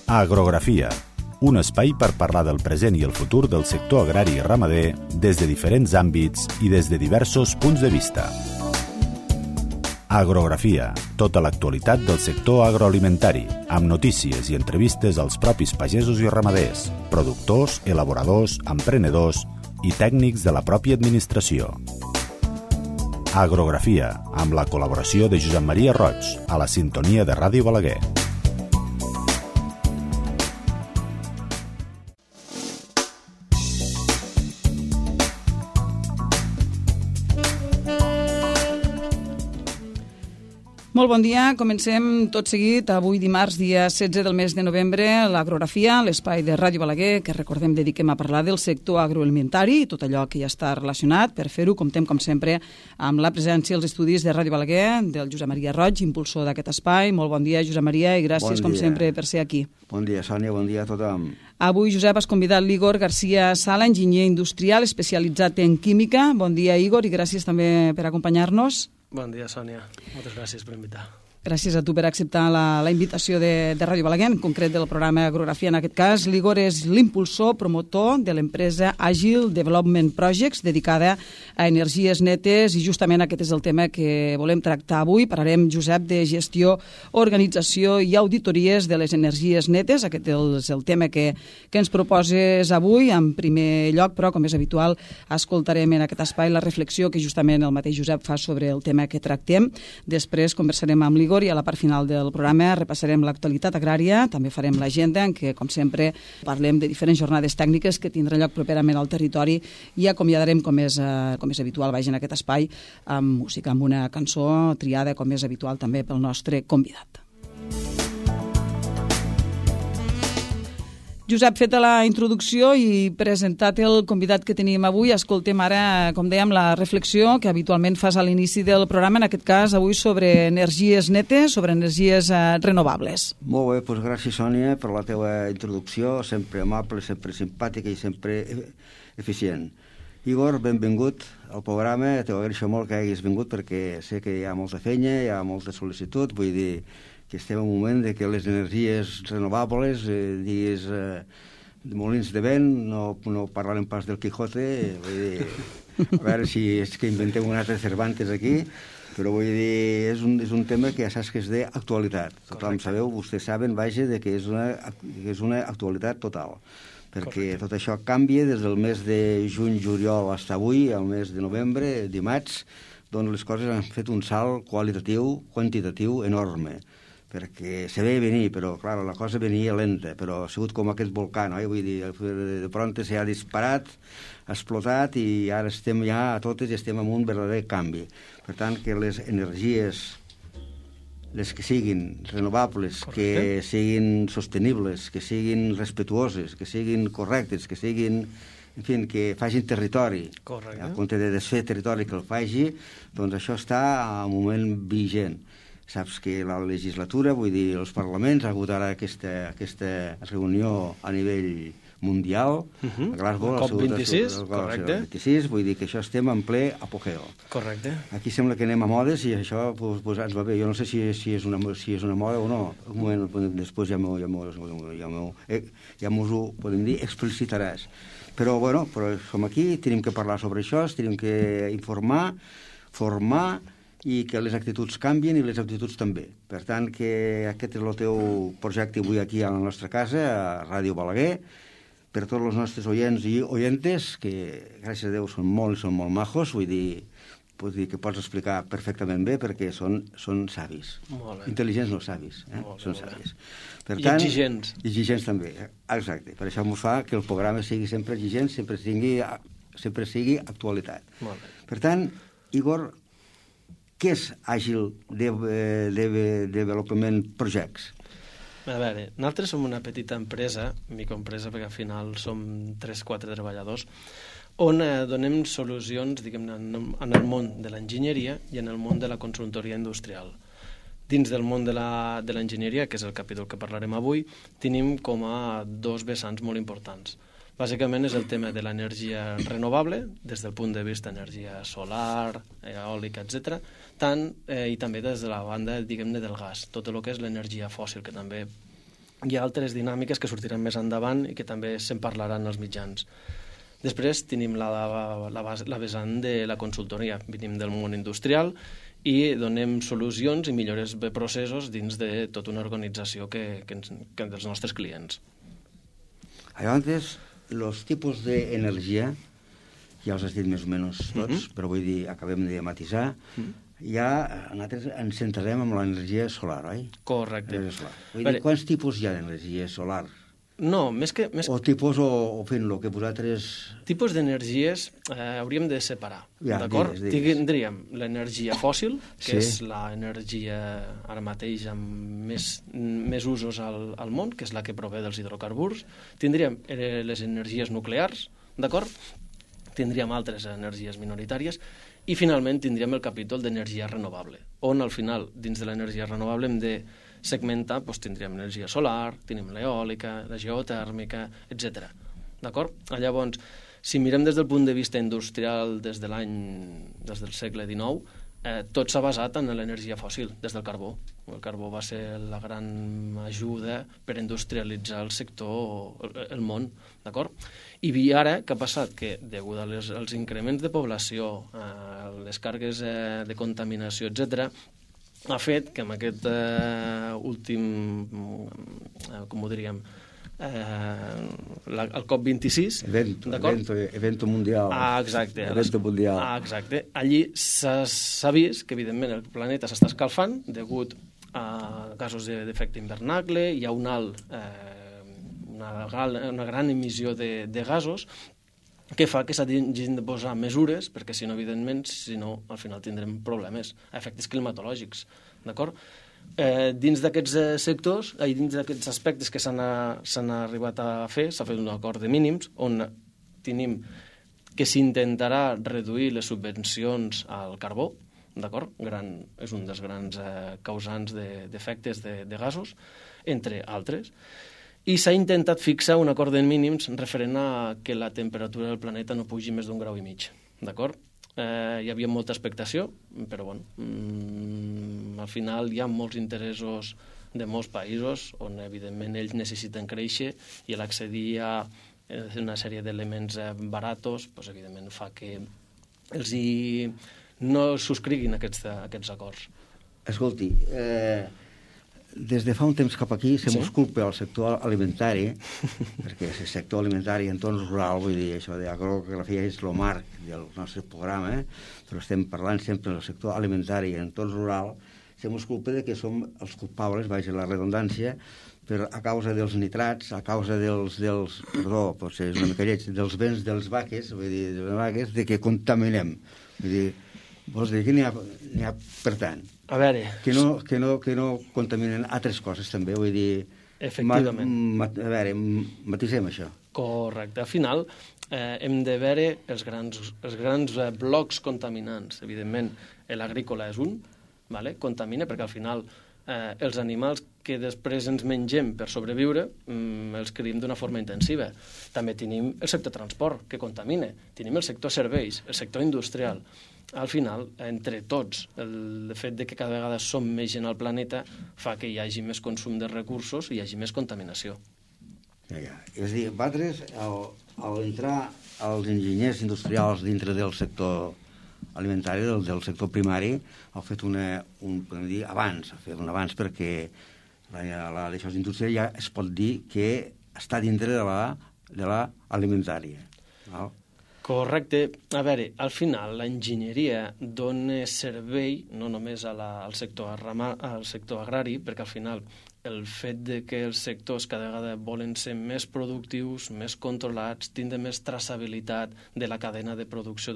Agrografia, un espai per parlar del present i el futur del sector agrari i ramader des de diferents àmbits i des de diversos punts de vista. Agrografia, tota l'actualitat del sector agroalimentari, amb notícies i entrevistes als propis pagesos i ramaders, productors, elaboradors, emprenedors i tècnics de la pròpia administració. Agrografia, amb la col·laboració de Josep Maria Roig, a la sintonia de Ràdio Balaguer. Molt bon dia, comencem tot seguit avui dimarts, dia 16 del mes de novembre, l'Agrografia, l'espai de Ràdio Balaguer, que recordem dediquem a parlar del sector agroalimentari i tot allò que ja està relacionat. Per fer-ho, comptem com sempre amb la presència als estudis de Ràdio Balaguer, del Josep Maria Roig, impulsor d'aquest espai. Molt bon dia, Josep Maria, i gràcies com sempre per ser aquí. Bon dia, Sònia, bon dia a tothom. Avui, Josep, has convidat l'Igor García Sala, enginyer industrial especialitzat en química. Bon dia, Igor, i gràcies també per acompanyar-nos. Bon dia, Sònia. Moltes gràcies per invitar. Gràcies a tu per acceptar la invitació de Ràdio Balaguer, en concret del programa Agrografia en aquest cas. L'Igor és l'impulsor, promotor de l'empresa Agile Development Projects, dedicada a energies netes, i justament aquest és el tema que volem tractar avui. Parlarem, Josep, de gestió, organització i auditories de les energies netes. Aquest és el tema que ens proposes avui. En primer lloc, però, com és habitual, escoltarem en aquest espai la reflexió que justament el mateix Josep fa sobre el tema que tractem. Després conversarem amb l'Igor i a la part final del programa repassarem l'actualitat agrària, també farem l'agenda en què, com sempre, parlem de diferents jornades tècniques que tindran lloc properament al territori i acomiadarem, com és habitual, en aquest espai, amb música, amb una cançó triada, com és habitual, també pel nostre convidat. Josep, feta la introducció i presentat el convidat que tenim avui, escoltem ara, com dèiem, la reflexió que habitualment fas a l'inici del programa, en aquest cas avui sobre energies netes, sobre energies renovables. Molt bé, doncs gràcies, Sònia, per la teva introducció, sempre amable, sempre simpàtica i sempre eficient. Igor, benvingut al programa, t'ho agraeixo molt que hagis vingut perquè sé que hi ha molta feina, hi ha molta sol·licitud, vull dir que estem en un moment de que les energies renovables, digues, de molins de vent, no parlarem pas del Quijote, vull dir, a veure si és que inventem un altre Cervantes aquí, però vull dir, és un tema que ja saps que és d'actualitat. Tothom sabeu, vostès saben, vaja, que és una actualitat total, perquè tot això canvia des del mes de juny-juliol fins avui, al mes de novembre, dimarts, doncs les coses han fet un salt qualitatiu, quantitatiu enorme, perquè se veia venir, però clar, la cosa venia lenta, però ha sigut com aquest volcà, no? Vull dir, de pronto s'ha disparat, ha explotat i ara estem ja a totes i estem en un verdader canvi. Per tant, que les energies, les que siguin renovables, que siguin sostenibles, que siguin respetuoses, que siguin correctes, que siguin, en fi, que facin territori, a compte de desfer territori que el faci, doncs això està a un moment vigent. Saps que la legislatura, vull dir, els parlaments, ha hagut ara aquesta reunió a nivell mundial, a Glasgow, el COP26, correcte. 26, vull dir que això estem en ple apogeo. Correcte. Aquí sembla que anem a modes i això pues, ens va bé. Jo no sé si és una moda o no. Un moment, després ja m'ho podem dir, explicitaràs. Però, bueno, som aquí, tenim que parlar sobre això, tenim que informar, formar, i que les actituds canvien i les actituds també. Per tant, que aquest és el teu projecte avui aquí a la nostra casa, a Ràdio Balaguer, per tots els nostres oients i oientes, que gràcies a Déu són molt majos, vull dir que pots explicar perfectament bé perquè són savis. Intel·ligents no savis, són savis. Per tant, i exigents. Exigents també, exacte. Per això ens fa que el programa sigui sempre exigent, sempre sigui actualitat. Per tant, Igor, què és Agile Development Projects? A veure, nosaltres som una petita empresa, microempresa, perquè al final som 3-4 treballadors, on donem solucions, diguem-ne, en el món de l'enginyeria i en el món de la consultoria industrial. Dins del món de l'enginyeria, que és el capítol que parlarem avui, tenim com a dos vessants molt importants. Bàsicament és el tema de l'energia renovable, des del punt de vista energia solar, eòlica, etc., i també des de la banda, diguem-ne, del gas, tot el que és l'energia fòssil, que també hi ha altres dinàmiques que sortiran més endavant i que també se'n parlaran als mitjans. Després tenim la vessant de la consultoria. Venim del món industrial i donem solucions i millores de processos dins de tota una organització que dels nostres clients. Llavors, els tipus d'energia, ja els has dit més o menys tots, però vull dir, acabem de matisar, ja nosaltres ens centrarem en l'energia solar, oi? Correcte. Vull dir, quants tipus hi ha d'energia solar? No, més que... O tipus, o fent lo que vosaltres... Tipus d'energies hauríem de separar, d'acord? Tindríem l'energia fòssil, que és l'energia ara mateix amb més usos al món, que és la que prové dels hidrocarburs. Tindríem les energies nuclears, d'acord? Tindríem altres energies minoritàries i finalment tindríem el capítol d'energia renovable, on al final, dins de l'energia renovable, hem de segmentar, doncs tindríem energia solar, tenim l'eòlica, la geotèrmica, etc. D'acord? Llavors, si mirem des del punt de vista industrial des del segle XIX, tot s'ha basat en l'energia fòssil, des del carbó. El carbó va ser la gran ajuda per industrialitzar el sector, el món, d'acord? I ara, què ha passat? Que, degut als increments de població, les càrregues de contaminació, etc., ha fet que en aquest últim, com ho diríem, el COP26... Evento mundial. Exacte. Evento mundial. Exacte. Allí s'ha vist que, evidentment, el planeta s'està escalfant degut a gasos d'efecte hivernacle, hi ha una gran emissió de gasos que fa que s'hagin de posar mesures, perquè si no, evidentment, al final tindrem problemes, efectes climatològics, d'acord? Dins d'aquests sectors, dins d'aquests aspectes que s'han arribat a fer, s'ha fet un acord de mínims, on tenim que s'intentarà reduir les subvencions al carbó, d'acord? És un dels grans causants d'efectes de gasos, entre altres, i s'ha intentat fixar un acord de mínims referent a que la temperatura del planeta no pugi més d'1,5 graus, d'acord? Hi havia molta expectació, però bueno, al final hi ha molts interessos de molts països on evidentment ells necessiten créixer i l'accedir a una sèrie d'elements baratos, doncs, evidentment fa que els no subscriguin aquests acords. Escolti, des de fa un temps cap aquí se mos culpa al sector alimentari, perquè el sector alimentari en entorn rural, vull dir, això d'agrografia és el marc del nostre programa, però estem parlant sempre del sector alimentari en entorn rural, se mos culpa que som els culpables, vaja la redundància, a causa dels nitrats, a causa dels potser és una mica lleig, dels vents dels vaques, vull dir, de les vaques, de que contaminem. Vull dir, vols dir que n'hi ha per tant. A veure... Que no contaminen altres coses, també, vull dir... Efectivament. A veure, matisem això. Correcte. Al final, hem de veure els grans blocs contaminants. Evidentment, l'agrícola és un, contamina, perquè al final els animals que després ens mengem per sobreviure els criïm d'una forma intensiva. També tenim el sector transport, que contamina. Tenim el sector serveis, el sector industrial. Al final, entre tots, el fet de que cada vegada som més gent al planeta fa que hi hagi més consum de recursos i hi hagi més contaminació. És a dir, vosaltres, al entrar els enginyers industrials dintre del sector alimentari, del sector primari, heu fet un avanç, perquè l'això industrial ja es pot dir que està dintre de l'alimentària. Correcte. A veure, al final l'enginyeria dona servei no només al sector agrari, perquè al final el fet de que els sectors cada vegada volen ser més productius, més controlats, tindre més traçabilitat de la cadena de producció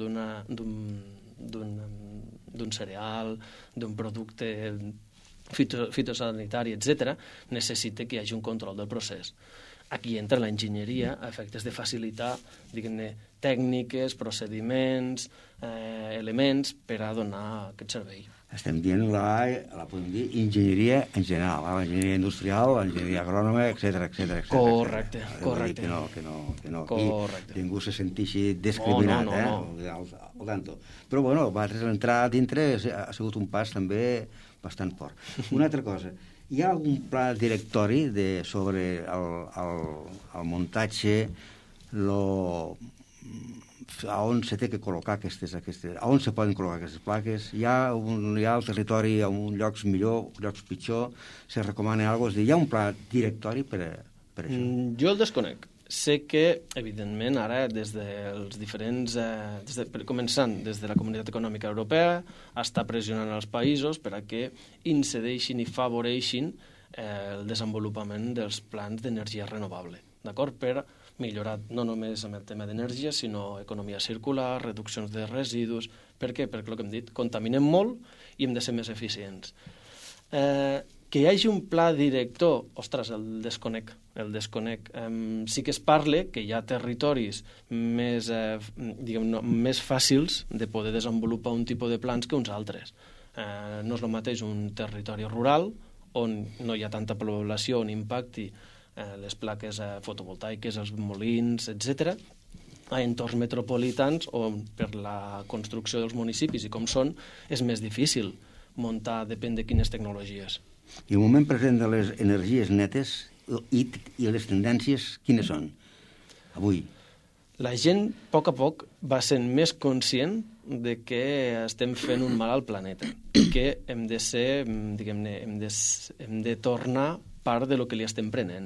d'un cereal, d'un producte fitosanitari, etc., necessita que hi hagi un control del procés. Aquí entra l'enginyeria a efectes de facilitar, diguem-ne, tècniques, procediments, elements per a donar aquest servei. Estem dient la podem dir enginyeria en general, l'enginyeria industrial, l'enginyeria agrònoma, etc. Correcte. Que no ningú se senteixi discriminat, al tanto. Però, bueno, vosaltres entrar dintre ha sigut un pas també bastant fort. Una altra cosa, Hi ha algun pla directori sobre el muntatge, a on se té que col·locar a on se poden col·locar aquestes plaques? Hi ha el territori a uns llocs millor, llocs pitjor, se recomana alguna cosa? Hi ha un pla directori per això? Jo el desconec. Sé que, evidentment, ara, des dels diferents... començant des de la Comunitat Econòmica Europea, està pressionant els països per a que incedeixin i favoreixin el desenvolupament dels plans d'energia renovable, d'acord? Per millorar no només amb el tema d'energia, sinó economia circular, reduccions de residus... Per què? Perquè, el que hem dit, contaminem molt i hem de ser més eficients. Que hi hagi un pla director, ostres, el desconec. Sí que es parla que hi ha territoris més fàcils de poder desenvolupar un tipus de plans que uns altres. No és el mateix un territori rural, on no hi ha tanta població, on impacti les plaques fotovoltaiques, els molins, etc., a entorns metropolitans on per la construcció dels municipis i com són és més difícil muntar, depèn de quines tecnologies. I el moment present de les energies netes i les tendències, quines són avui? La gent, a poc, va sent més conscient de que estem fent un mal al planeta i que hem de ser, diguem-ne, hem de tornar part de lo que li estem prenent.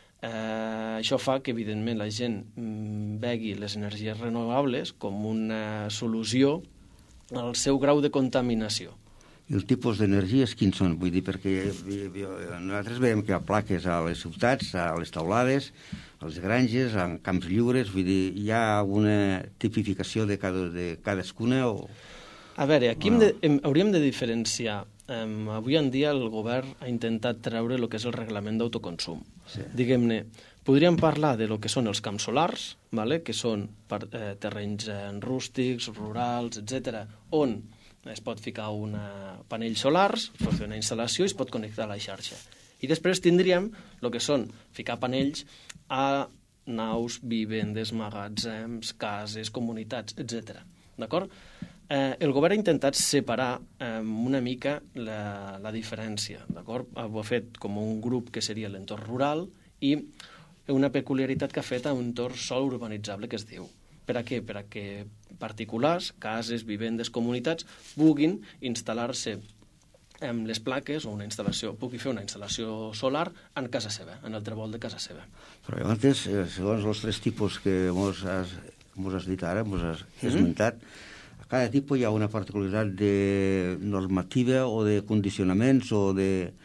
Això fa que, evidentment, la gent vegi les energies renovables com una solució al seu grau de contaminació. I els tipus d'energies quins són? Vull dir, perquè nosaltres veiem que hi ha plaques a les ciutats, a les taulades, a les granges, a camps lliures, vull dir, hi ha alguna tipificació de cadascuna o... A veure, aquí hauríem de diferenciar. Avui en dia el govern ha intentat treure el que és el reglament d'autoconsum. Sí. Diguem-ne, podríem parlar de lo que són els camps solars, que són terrenys rústics, rurals, etc., on es pot ficar panells solars, es pot fer una instal·lació i es pot connectar a la xarxa. I després tindríem el que són ficar panells a naus, vivendes, magatzems, cases, comunitats, etc. D'acord? El govern ha intentat separar una mica la diferència, d'acord? Ho ha fet com un grup que seria l'entorn rural i una peculiaritat que ha fet a un entorn sol urbanitzable que es diu. Per a què? Per a que particulars, cases, vivendes, comunitats, puguin instal·lar-se amb les plaques o pugui fer una instal·lació solar en casa seva, en el trebol de casa seva. Però antes, segons els tres tipus que mos has dit ara, mos has esmentat, a cada tipus hi ha una particularitat de normativa o de condicionaments o de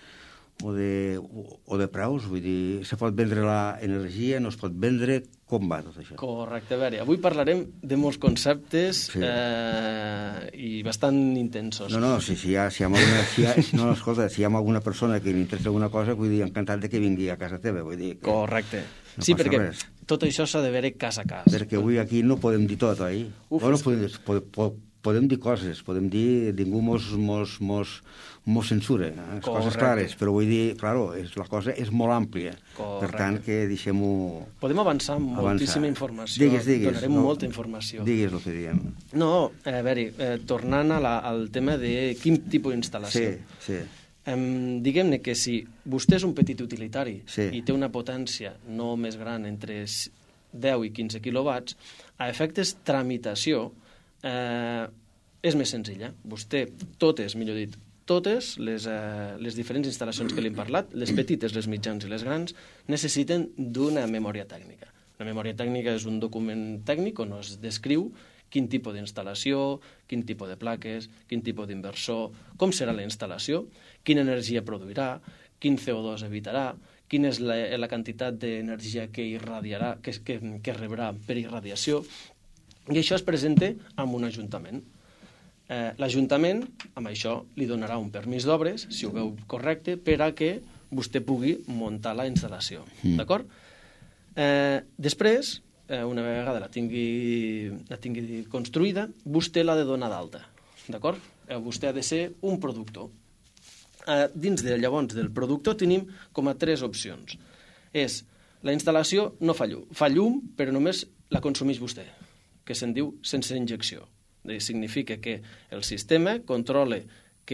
preus, vull dir, se pot vendre l'energia, no es pot vendre, com va tot això? Correcte, a veure, avui parlarem de molts conceptes i bastant intensos. Si hi ha alguna persona que li interessa alguna cosa, vull dir, encantat de que vingui a casa teva, vull dir... Correcte. Sí, perquè tot això s'ha de veure cas a cas. Perquè avui aquí no podem dir tot, oi? Podem dir coses, podem dir, ningú mos censura, coses clares, però vull dir, claro, la cosa és molt àmplia. Correcte. Per tant, que deixem-ho... Podem avançar amb moltíssima informació. Digues. Donarem molta informació. Digues el que diem. No, a veure, tornant al tema de quin tipus d'instal·lació. Sí. Diguem-ne que si vostè és un petit utilitari i té una potència no més gran entre 10 i 15 quilowatts, a efectes tramitació és més senzilla. Vostè, totes les diferents instal·lacions que li hem parlat, les petites, les mitjans i les grans, necessiten d'una memòria tècnica. La memòria tècnica és un document tècnic on es descriu quin tipus d'instal·lació, quin tipus de plaques, quin tipus d'inversor, com serà la instal·lació, quina energia produirà, quin CO2 evitarà, quina és la quantitat d'energia que irradiarà, que rebrà per irradiació, i això es presenta en un ajuntament. L'Ajuntament, amb això, li donarà un permís d'obres, si ho veu correcte, per a que vostè pugui muntar la instal·lació. D'acord? Després, una vegada la tingui construïda, vostè l'ha de donar d'alta. D'acord? Vostè ha de ser un productor. Dins llavors del productor tenim com a 3 opcions. La instal·lació no fa llum. Fa llum, però només la consumeix vostè, que se'n diu sense injecció. Significa que el sistema controla que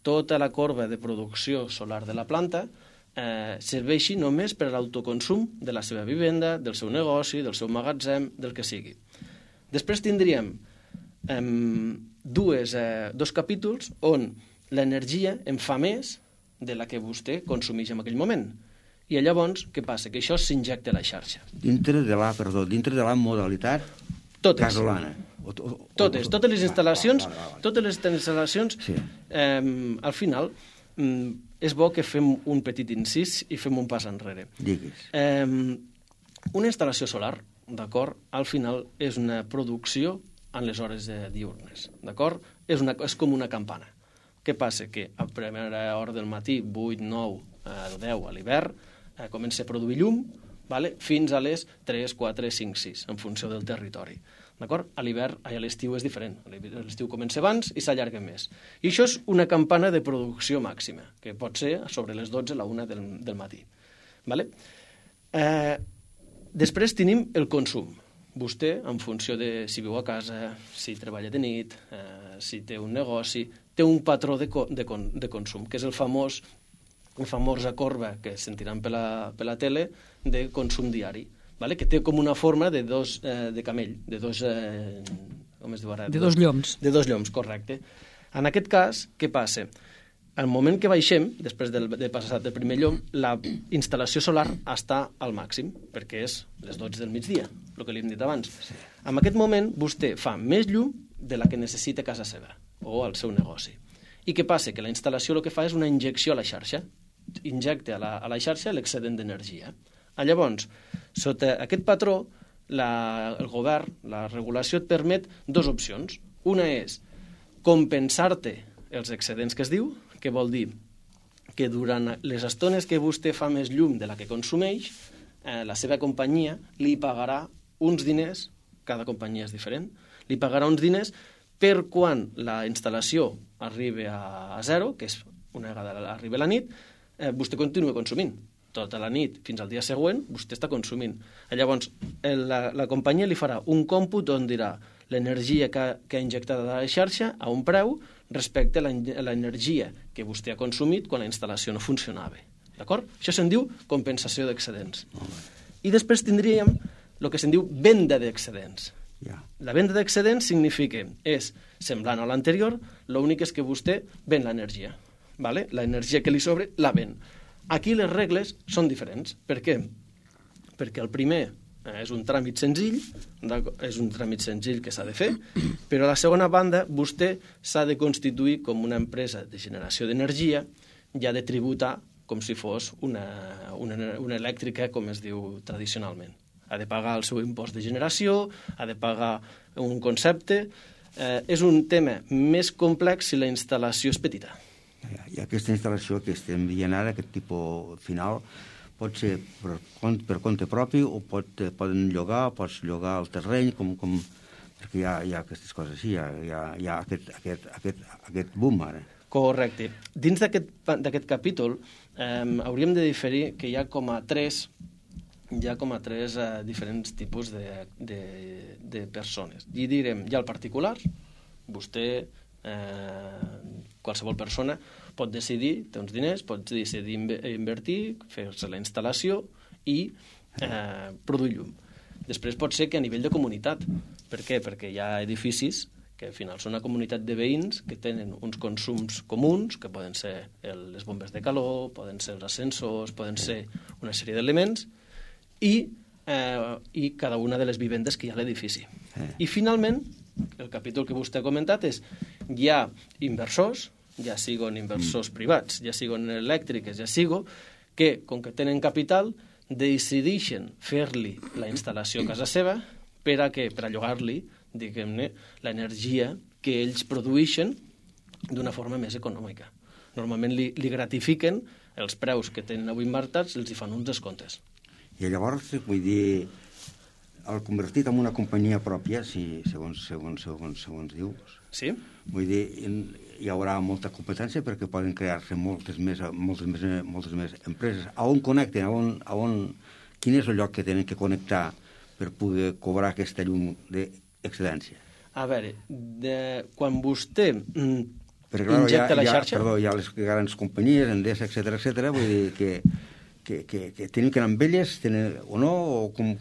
tota la corba de producció solar de la planta serveixi només per a l'autoconsum de la seva vivenda, del seu negoci, del seu magatzem, del que sigui. Després tindríem dos capítols on l'energia en fa més de la que vostè consumeix en aquell moment. I llavors, què passa? Que això s'injecta a la xarxa. Dintre de la modalitat casolana. Totes les instal·lacions, sí. Al final, és bo que fem un petit incís i fem un pas enrere. Digues. Una instal·lació solar, d'acord, al final és una producció en les hores diurnes, d'acord? És com una campana. Què passa? Que a primera hora del matí, 8, 9, 10 a l'hivern, comença a produir llum, fins a les 3, 4, 5, 6, en funció del territori. D'acord? A l'estiu és diferent. A l'estiu comença abans i s'allarga més. I això és una campana de producció màxima, que pot ser sobre les 12 a la 1 del matí. Després tenim el consum. Vostè, en funció de si viu a casa, si treballa de nit, si té un negoci, té un patró de consum, que és la famosa corba que sentiran per la tele de consum diari, que té com una forma de camell, de dos lloms. De dos lloms, correcte. En aquest cas, què passa? Al moment que baixem, després de passar del primer llom, la instal·lació solar està al màxim, perquè és les 12 del migdia, el que li hem dit abans. Sí. En aquest moment, vostè fa més llum de la que necessita a casa seva o al seu negoci. I què passa? Que la instal·lació el que fa és una injecció a la xarxa. Injecta a la xarxa l'excedent d'energia. Llavors, sota aquest patró, el govern, la regulació et permet dues opcions. Una és compensar-te els excedents que es diu, que vol dir que durant les estones que vostè fa més llum de la que consumeix, la seva companyia li pagarà uns diners, cada companyia és diferent, li pagarà uns diners per quan la instal·lació arribi a zero, que és una vegada arriba la nit, vostè continua consumint. Tota la nit fins al dia següent vostè està consumint. Llavors, la companyia li farà un còmput on dirà l'energia que ha injectat a la xarxa a un preu respecte a l'energia que vostè ha consumit quan la instal·lació no funcionava. D'acord? Això se'n diu compensació d'excedents. I després tindríem el que se'n diu venda d'excedents. La venda d'excedents significa, és semblant a l'anterior, l'únic és que vostè ven l'energia. L'energia que li sobre la ven. Aquí les regles són diferents. Per què? Perquè el primer és un tràmit senzill, que s'ha de fer, però a la segona banda vostè s'ha de constituir com una empresa de generació d'energia i ha de tributar com si fos una elèctrica, com es diu tradicionalment. Ha de pagar el seu impost de generació, ha de pagar un concepte. És un tema més complex si la instal·lació és petita. I aquesta instal·lació que estem veient ara, aquest tipus final, pot ser per compte propi o poden llogar, pots llogar el terreny, perquè hi ha aquestes coses així, hi ha aquest boom ara. Correcte. Dins d'aquest capítol hauríem de diferir que hi ha com a tres diferents tipus de persones. I direm, hi ha el particular, vostè, qualsevol persona pot decidir, té uns diners, pot decidir invertir, fer-se la instal·lació i produir llum. Després pot ser que a nivell de comunitat. Per què? Perquè hi ha edificis que al final són una comunitat de veïns que tenen uns consums comuns, que poden ser les bombes de calor, poden ser els ascensors, poden ser una sèrie d'elements, i cada una de les vivendes que hi ha a l'edifici. I finalment, el capítol que vostè ha comentat és hi ha inversors, ja siguin inversors privats, ja siguin elèctriques, ja siguin que, com que tenen capital, decideixen fer-li la instal·lació a casa seva per a llogar-li, diguem-ne, l'energia que ells produeixen d'una forma més econòmica. Normalment li gratifiquen els preus que tenen avui marcats, els hi fan uns descomptes. I llavors, vull dir, el convertit en una companyia pròpia, segons dius, sí? Vull dir, hi haurà molta competència perquè poden crear-se moltes més empreses. A on connecten? Quin és el lloc que tenen que connectar per poder cobrar aquesta llum d'excedència? A veure, quan vostè injecta la xarxa... Hi ha les grans companyies, Endesa, etcètera, vull dir que tenim que anar amb elles, o no, o com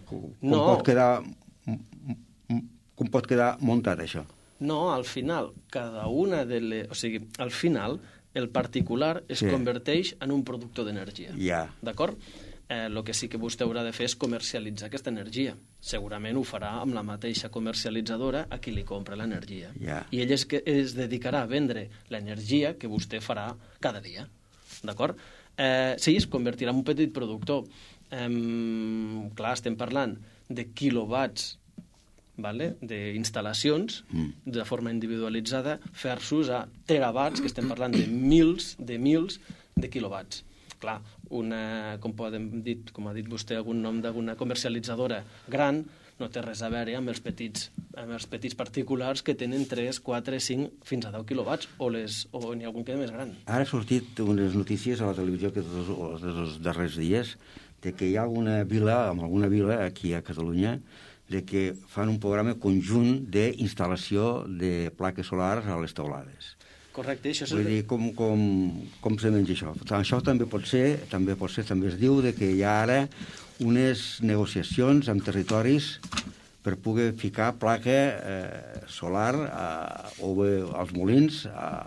pot quedar muntat això? No, al final, cada una de les... O sigui, al final, el particular es converteix en un productor d'energia. D'acord? El que sí que vostè haurà de fer és comercialitzar aquesta energia. Segurament ho farà amb la mateixa comercialitzadora a qui li compra l'energia. I ell es dedicarà a vendre l'energia que vostè farà cada dia. D'acord? Sí, es convertirà en un petit productor. Clar, estem parlant de quilowatts, d'instal·lacions de forma individualitzada versus a terawatts, que estem parlant de mils de quilowatts. Clar, com ha dit vostè, algun nom d'alguna comercialitzadora gran no té res a veure amb els petits particulars que tenen 3, 4, 5, fins a 10 quilowatts, o n'hi ha algun que és més gran. Ara ha sortit unes notícies a la televisió dels darrers dies de que hi ha alguna vila aquí a Catalunya de que fan un programa conjunt d'instal·lació de plaques solars a les teulades. Correcte, això és... Vull dir, com se menja això? Això també es diu que hi ha ara unes negociacions amb territoris per poder ficar placa solar o bé als molins,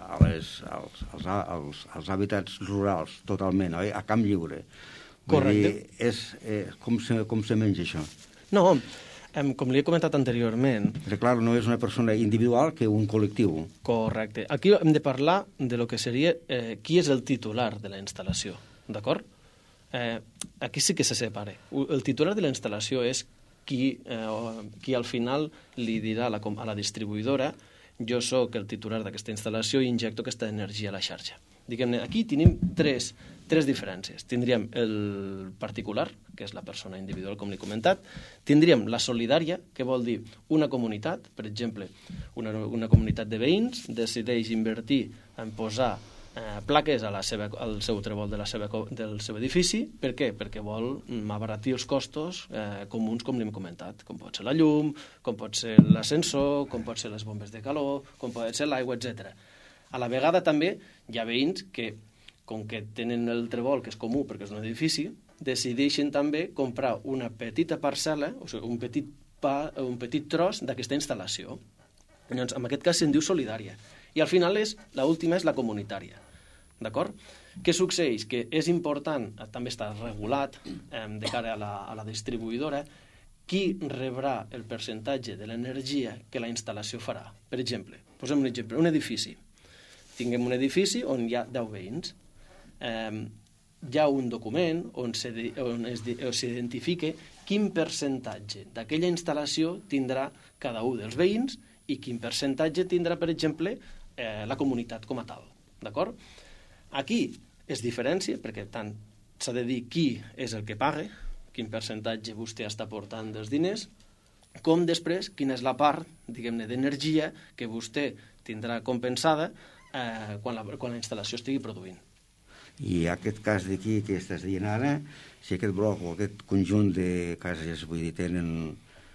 als hàbitats rurals, totalment, a camp lliure. Correcte. Com se menja això? No, com li he comentat anteriorment... Però, clar, no és una persona individual que un col·lectiu. Correcte. Aquí hem de parlar de lo que seria qui és el titular de la instal·lació, d'acord? Aquí sí que se separa. El titular de la instal·lació és qui al final li dirà a la distribuïdora: jo sóc el titular d'aquesta instal·lació i injecto aquesta energia a la xarxa. Diguem-ne, aquí tenim tres diferències. Tindríem el particular, que és la persona individual, com l'he comentat. Tindríem la solidària, que vol dir una comunitat. Per exemple, una comunitat de veïns decideix invertir en posar plaques al seu trebol del seu edifici. Per què? Perquè vol abaratir els costos comuns, com l'hem comentat, com pot ser la llum, com pot ser l'ascensor, com pot ser les bombes de calor, com pot ser l'aigua, etc. A la vegada també hi ha veïns que, com que tenen el trebol, que és comú perquè és un edifici, decideixen també comprar una petita parcel·la, o sigui, un petit tros d'aquesta instal·lació. Llavors, en aquest cas se'n diu solidària. I al final l'última és la comunitària. D'acord? Què succeeix? Que és important, també està regulat de cara a la distribuïdora, qui rebrà el percentatge de l'energia que la instal·lació farà. Per exemple, posem un exemple, un edifici. Tinguem un edifici on hi ha 10 veïns. Hi ha un document on s'identifica quin percentatge d'aquella instal·lació tindrà cada un dels veïns i quin percentatge tindrà, per exemple, la comunitat com a tal. D'acord? Aquí es diferencia, perquè tant s'ha de dir qui és el que paga, quin percentatge vostè està portant dels diners, com després quina és la part, diguem-ne, d'energia que vostè tindrà compensada quan la instal·lació estigui produint. I aquest cas d'aquí que estàs dient ara, si aquest bloc o aquest conjunt de cases, vull dir, tenen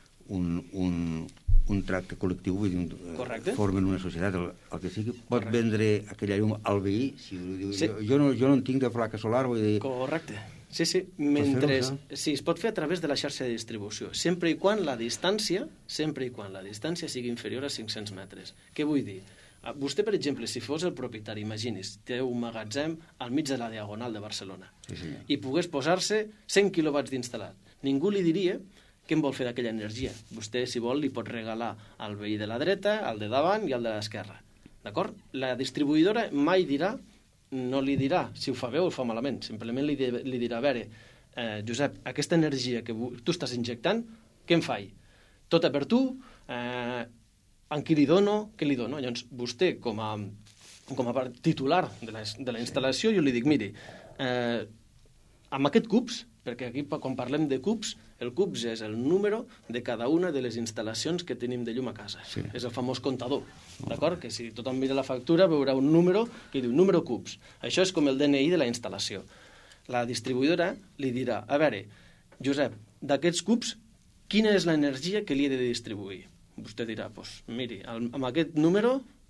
un tracte col·lectiu, vull dir, formen una societat, el que sigui, pot vendre aquella llum al veí, si diu, jo no en tinc de placa solar, vull dir... Correcte. Sí, sí, es pot fer a través de la xarxa de distribució, sempre i quan la distància sigui inferior a 500 metres. Què vull dir? Vostè, per exemple, si fos el propietari, imagini's, té un magatzem al mig de la Diagonal de Barcelona i pogués posar-se 100 quilowatts d'instal·lat. Ningú li diria què en vol fer d'aquella energia. Vostè, si vol, li pot regalar al veí de la dreta, al de davant i al de l'esquerra. D'acord? La distribuïdora mai no li dirà si ho fa bé o ho fa malament. Simplement li dirà, a veure, Josep, aquesta energia que tu estàs injectant, què em faig? Tota per tu, en qui li dono, què li dono? Llavors, vostè, com a titular de la instal·lació, jo li dic, miri, amb aquest CUPS, perquè aquí, quan parlem de CUPS, el CUPS és el número de cada una de les instal·lacions que tenim de llum a casa. Sí. És el famós comptador, d'acord? Que si tothom mira la factura veurà un número que diu número CUPS. Això és com el DNI de la instal·lació. La distribuïdora li dirà, a veure, Josep, d'aquests CUPS, quina és l'energia que li he de distribuir? Vostè dirà, doncs, miri, amb aquest número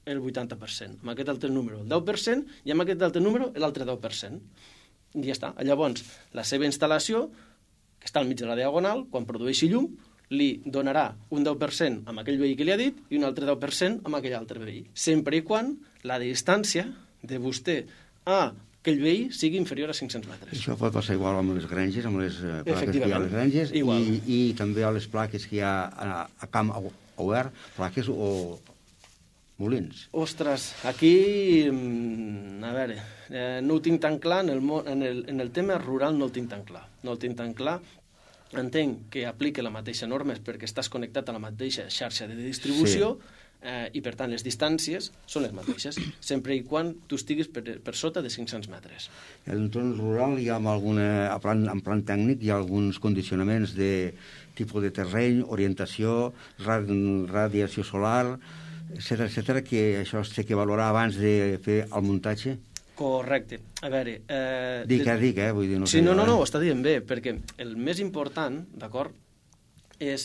el 80%, amb aquest altre número el 10%, i amb aquest altre número l'altre 10%. I ja està. Llavors, la seva instal·lació, que està al mig de la diagonal, quan produeixi llum, li donarà un 10% amb aquell veí que li ha dit i un altre 10% amb aquell altre veí, sempre i quan la distància de vostè a aquell veí sigui inferior a 500 metres. Això pot passar igual amb les granges, amb les plaques que hi ha a les granges, i també a les plaques que hi ha a camp obert, plaques o molins. Ostres, aquí, a veure, no ho tinc tan clar, en el tema rural no el tinc tan clar. No el tinc tan clar. Entenc que aplica la mateixa norma perquè estàs connectat a la mateixa xarxa de distribució, i per tant les distàncies són les mateixes, sempre i quan tu estiguis per sota de 500 metres. En l'entorn rural hi ha en plan tècnic hi ha alguns condicionaments de tipus de terreny, orientació, radiació solar, etcètera, que això es té que valorar abans de fer el muntatge. Correcte. A veure... Dic, vull dir... Sí, no, ho està dient bé, perquè el més important, d'acord, és...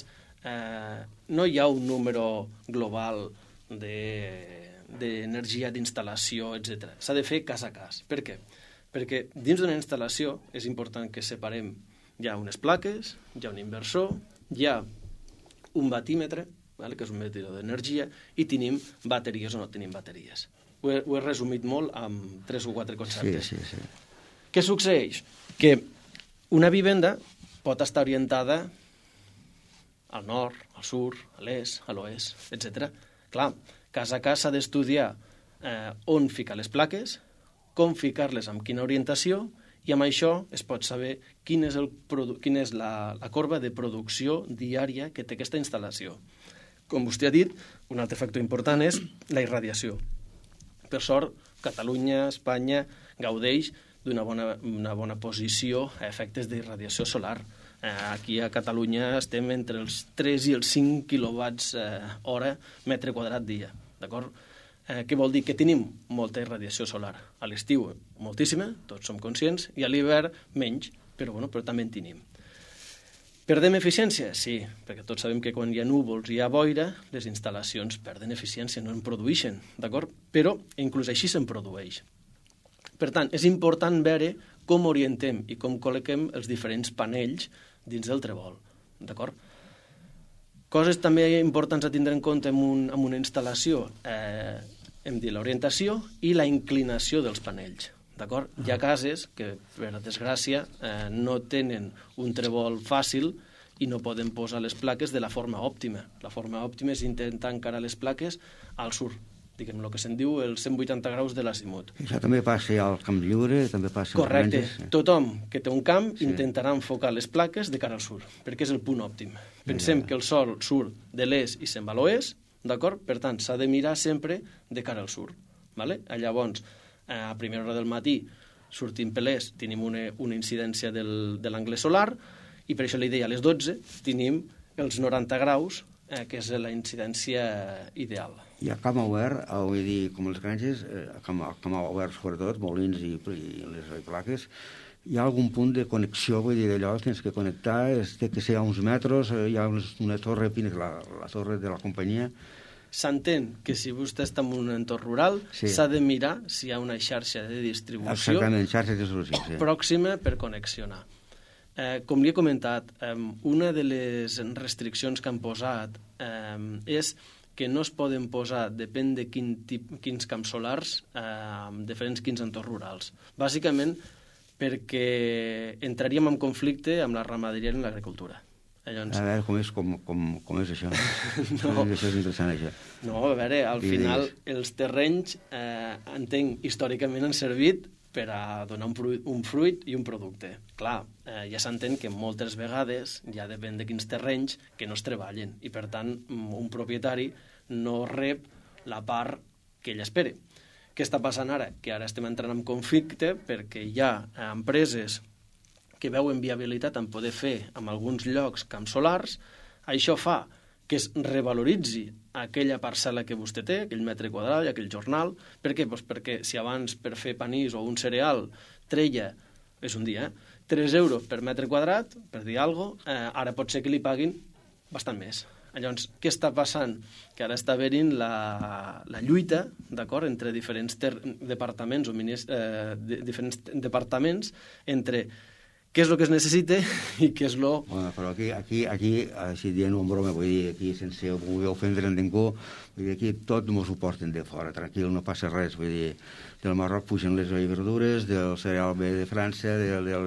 no hi ha un número global d'energia, d'instal·lació, etc. S'ha de fer cas a cas. Per què? Perquè dins d'una instal·lació és important que separem. Hi ha unes plaques, hi ha un inversor, hi ha un batímetre, que és un medidor d'energia, i tenim bateries o no tenim bateries. Ho he resumit molt amb 3 o 4 conceptes. Sí. Què succeeix? Que una vivenda pot estar orientada al nord, al sud, a l'est, a l'oest, etc. Clar, cas a cas s'ha d'estudiar on ficar les plaques, com ficar-les, amb quina orientació, i amb això es pot saber quina és la corba de producció diària que té aquesta instal·lació. Com vostè ha dit, un altre factor important és la irradiació. Per sort, Catalunya, Espanya, gaudeix d'una bona posició a efectes d'irradiació solar. Aquí a Catalunya estem entre els 3 i els 5 quilowatts hora metre quadrat dia. D'acord? Què vol dir? Que tenim molta irradiació solar. A l'estiu, moltíssima, tots som conscients, i a l'hivern, menys, però també en tenim. Perdem eficiència? Sí, perquè tots sabem que quan hi ha núvols i hi ha boira, les instal·lacions perden eficiència, no en produeixen, d'acord? Però inclús així se'n produeix. Per tant, és important veure com orientem i com col·loquem els diferents panells dins del trebol, d'acord? Coses també importants a tindre en compte en una instal·lació, hem dit l'orientació i la inclinació dels panells. D'acord? Hi ha cases que, per desgràcia, no tenen un trebol fàcil i no poden posar les plaques de la forma òptima. La forma òptima és intentar encarar les plaques al sud, diguem el que se'n diu els 180 graus de l'azimut. Això també passa al camp lliure, també passa... Correcte. Tothom que té un camp intentarà enfocar les plaques de cara al sud, perquè és el punt òptim. Pensem que el sol surt de l'est i se'n va a l'oest, d'acord? Per tant, s'ha de mirar sempre de cara al sud. Llavors, a primera hora del matí sortim per l'est, tenim una incidència de l'angle solar, i per això li deia a les 12 tenim els 90 graus, que és la incidència ideal. I a camp obert, vull dir, com les granges, a camp obert sobretot, molins i les plaques, hi ha algun punt de connexió, vull dir, d'allò tens que connectar, té que ser a uns metres, hi ha una torre, la torre de la companyia. S'entén que si vostè està en un entorn rural s'ha de mirar si hi ha una xarxa de distribució pròxima per connexionar. Com li he comentat, una de les restriccions que han posat és que no es poden posar, depèn de quins camps solars, diferents quins entorns rurals. Bàsicament perquè entraríem en conflicte amb la ramaderia i l'agricultura. A veure, com és això? No. Això és interessant, això. No, a veure, al final els terrenys, entenc, històricament han servit per a donar un fruit i un producte. Clar, ja s'entén que moltes vegades ja depèn de quins terrenys que no es treballen i, per tant, un propietari no rep la part que ell espera. Què està passant ara? Que ara estem entrant en conflicte perquè hi ha empreses que veuen viabilitat en poder fer en alguns llocs camps solars. Això fa que es revaloritzi aquella parcel·la que vostè té, aquell metre quadrat i aquell jornal. Per què? Doncs perquè si abans per fer panís o un cereal treia, és un dia, 3 euros per metre quadrat, per dir alguna cosa, ara pot ser que li paguin bastant més. Llavors, què està passant? Que ara està venint la lluita, d'acord, entre diferents departaments o diferents departaments entre què és el que es necessita i què és lo... Bueno, però aquí, així dient en broma, vull dir, aquí sense voler ofendre ningú, vull dir, aquí tot m'ho suporten de fora, tranquil, no passa res, vull dir, del Marroc pugen les verdures, del cereal ve de França,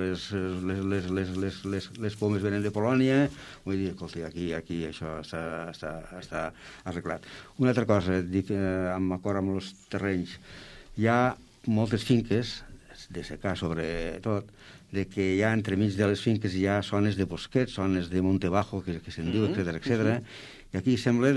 les pomes venen de Polònia, vull dir, escolta, aquí això està arreglat. Una altra cosa, amb acord amb els terrenys, hi ha moltes finques, de secà sobretot, de que hi ha entremig de les finques hi ha zones de bosquets, zones de monte bajo, que se'n diu, etc. I aquí sembla